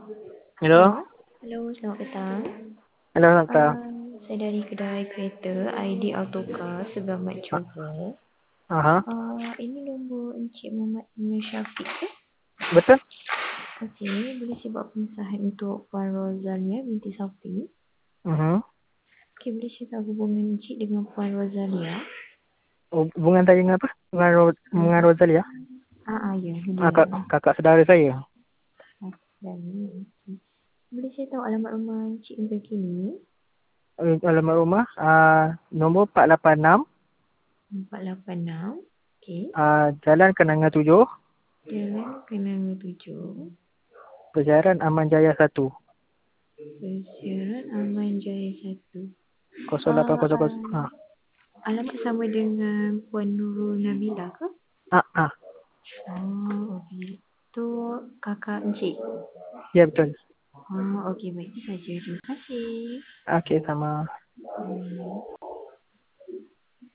Hello? Hello, hello, selamat petang. Hello, Santa. Saya dari kedai kereta ID Autocar Sebelah Mat Ah, Johor. aha, Ini nombor Encik Muhammad Nur Syafiq ke? betul? Okey, boleh saya buat pengesahan untuk Puan Rozalia binti Safi. Mhm. Okey, boleh saya tahu hubungan Encik dengan Puan Rozalia? Hubungan saya dengan apa? Dengan Rosalia. Ya, dia. Kakak saudara saya. Dan boleh saya tahu alamat rumah Encik yang terkini? Alamat rumah nombor 486 486. Okey. Jalan Kenanga 7, Jalan Kenanga 7. Kejaran Aman Jaya 1. Persiaran Aman Jaya 1. 0800. Alamat sama dengan Puan Nurul Nabila ke? Ah. Okey. Tu kakak encik. Ya, betul. Okey, baik. Itu saja. Terima kasih. Okey, sama.